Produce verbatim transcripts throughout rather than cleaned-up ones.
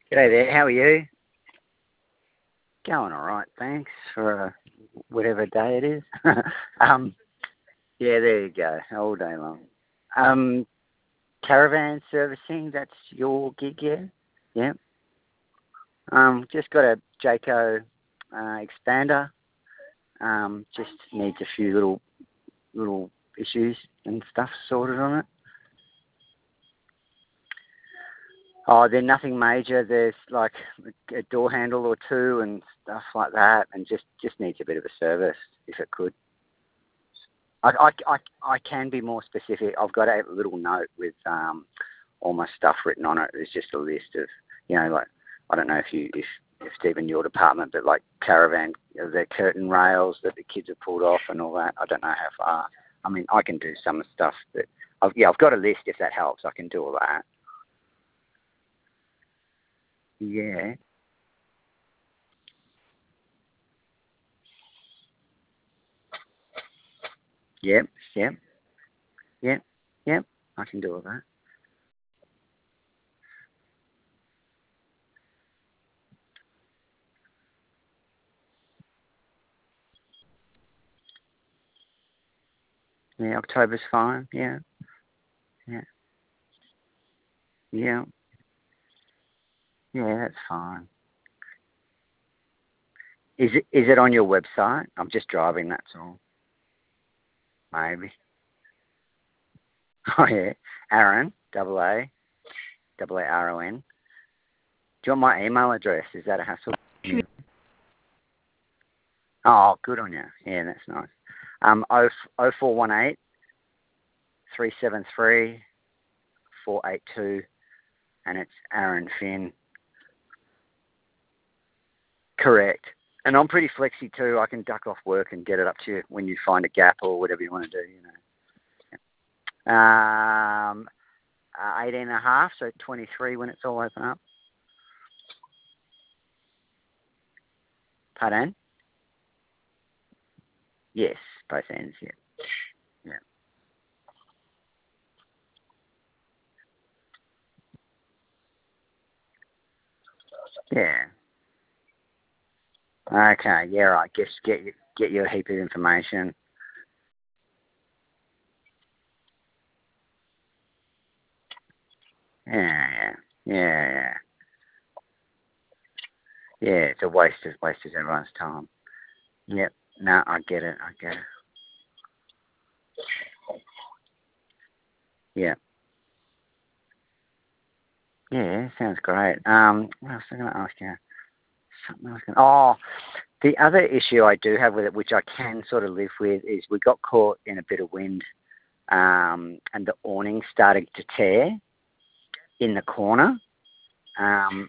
G'day there, how are you? Going alright, thanks, for uh, whatever day it is. um, yeah, there you go, all day long. Um, caravan servicing, that's your gig, yeah? Yeah. Um, just got a Jayco uh, expander. Um, just needs a few little little issues and stuff sorted on it. Oh, they're nothing major. There's like a door handle or two and stuff like that, and just, just needs a bit of a service if it could. I, I, I, I can be more specific. I've got a little note with um, all my stuff written on it. There's just a list of, you know, like, I don't know if you, if, if it's even your department, but like caravan, the curtain rails that the kids have pulled off and all that. I don't know how far. I mean, I can do some stuff, but I've, yeah, I've got a list if that helps. I can do all that. Yeah. Yep. Yep. Yep. Yep. I can do all that. Yeah. October's fine. Yeah. Yeah. Yeah. Yeah. That's fine. Is it is it on your website? I'm just driving. That's all. Maybe. Oh yeah. Aaron. Double A. Double A R O N. Do you want my email address? Is that a hassle? Yeah. Oh, good on you. Yeah, that's nice. Um, oh oh four one eight three seven three four eight two, and it's Aaron Finn. Correct. And I'm pretty flexy too. I can duck off work and get it up to you when you find a gap or whatever you want to do. You know. Um, uh, eighteen and a half, so twenty-three when it's all open up. Pardon? Yes, both ends. Yeah. Yeah. Yeah. Okay. Yeah. Right. Guess get you get you a heap of information. Yeah. Yeah. Yeah. Yeah. Yeah. It's a waste of waste of everyone's time. Yep. No, I get it. I get it. Yeah. Yeah. Sounds great. Um. What else was I going to ask you? Something else. Gonna, oh, the other issue I do have with it, which I can sort of live with, is we got caught in a bit of wind, um, and the awning started to tear in the corner. Um.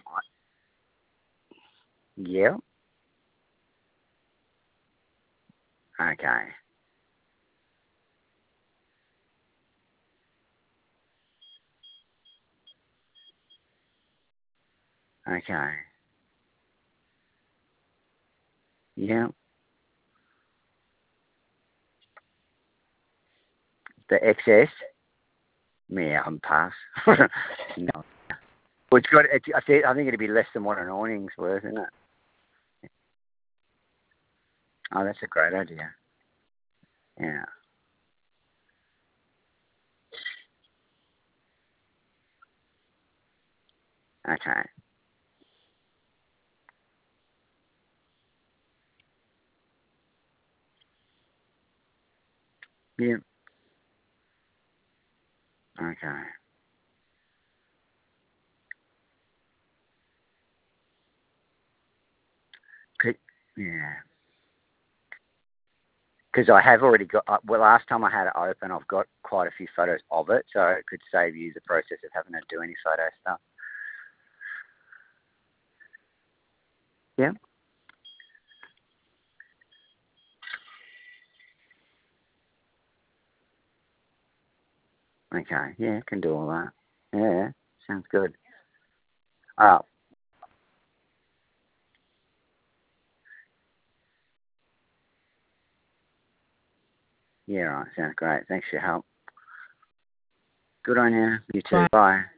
Yeah. Okay. Okay. Yeah. The excess. Yeah, I'm pass. No. Well, it's got. It's, I think I think it'd be less than what an awning's worth, isn't it? Oh, that's a great idea. Yeah. Okay. Yeah. Okay. Could, yeah. Because I have already got. Uh, well, last time I had it open, I've got quite a few photos of it, so it could save you the process of having to do any photo stuff. Yeah. Okay. Yeah, can do all that. Yeah. Sounds good. Oh. Yeah. Right. Sounds great. Thanks for your help. Good on you. You too. Bye.